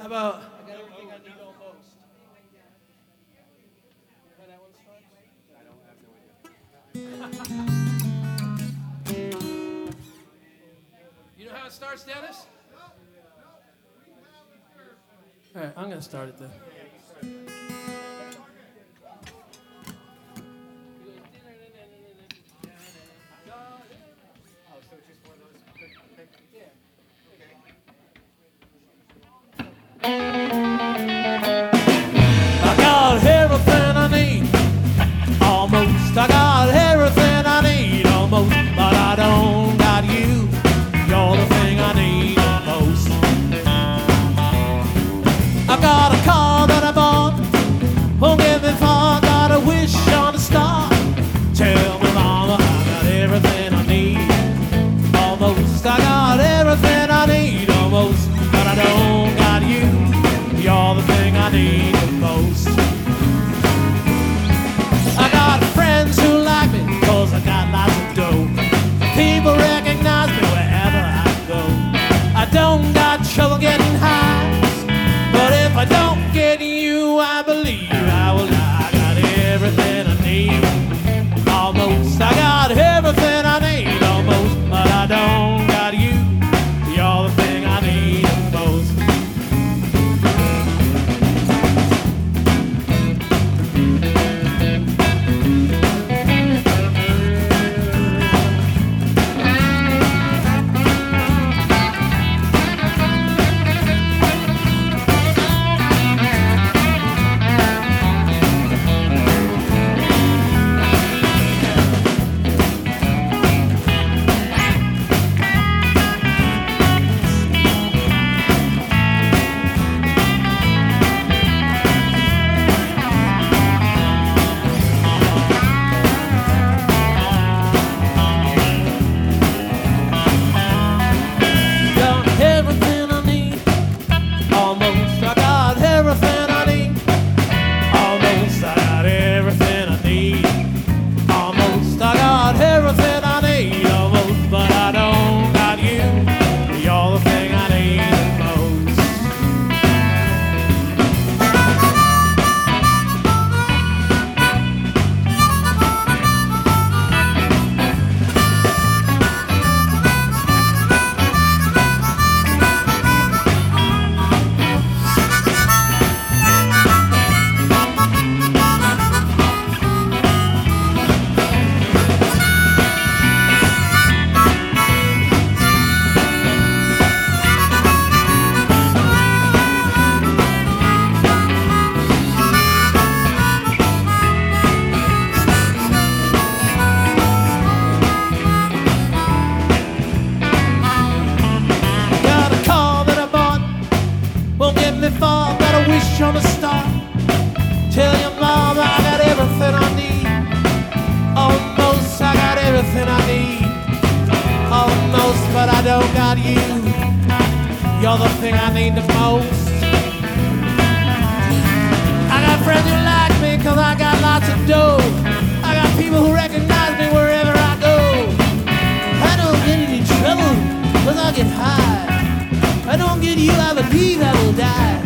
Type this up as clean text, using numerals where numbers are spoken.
about I got everything I need almost. How that one starts? I have no idea. You know how it starts, Dennis? All right, I'm going to start it then. I got everything I need, almost. I got everything I need, almost. But I don't got you. You're the thing I need the most. I got a car that I bought, won't get me far. Got a wish on a star. Tell me, mama, I got everything I need, almost. I got everything I need, almost. But I don't got you. You're the thing I need the most. I got friends who like me, cause I got lots of dough. People recognize me wherever I go. I don't got trouble getting high, but if I don't get you, I believe I will die. I got everything I need, almost. I got everything I need, almost. But I don't got you. You're the thing I need the most. On a star. Tell your mama I got everything I need, almost. I got everything I need, almost. But I don't got you. You're the thing I need the most. I got friends who like me cause I got lots of dough. I got people who recognize me wherever I go. I don't get any trouble cause I get high. I don't get you, I believe I will die.